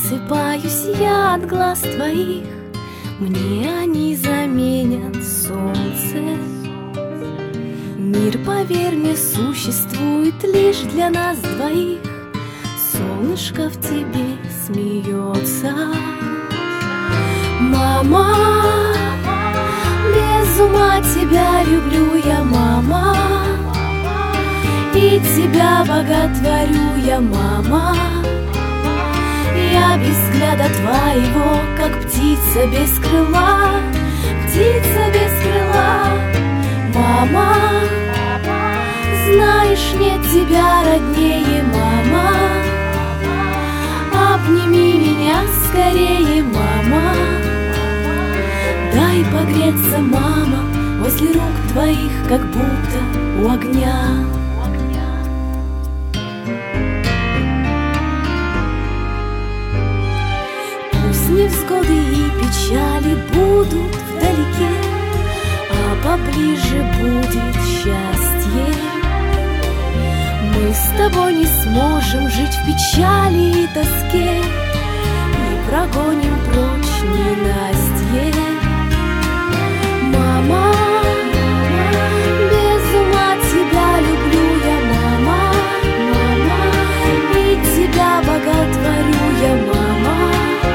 Просыпаюсь я от глаз твоих, мне они заменят солнце. Мир, поверь мне, существует лишь для нас двоих. Солнышко в тебе смеется. Мама, без ума тебя люблю я, мама, и тебя боготворю я, мама. Я без взгляда твоего, как птица без крыла, птица без крыла. Мама, знаешь, нет тебя роднее, мама. Обними меня скорее, мама. Дай погреться, мама, возле рук твоих, как будто у огня. Пусть невзгоды и печали будут вдалеке, а поближе будет счастье. Мы с тобой не сможем жить в печали и тоске, и прогоним прочь ненастье. Мама, без ума тебя люблю я, мама, мама, и тебя боготворю я, мама.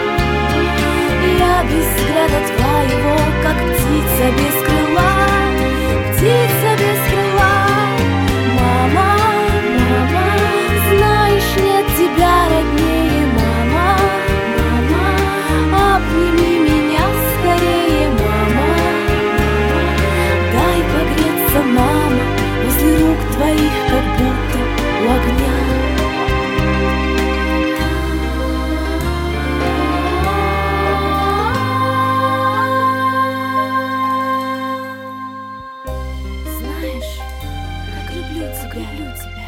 Я без взгляда твоего, как птица без крыла, птица без крыла. Мама, мама, знаешь, нет тебя роднее, мама, мама. Обними меня скорее, мама. Дай погреться, мама, возле рук твоих, как будто у огня. Знаешь, как люблю тебя, люблю тебя.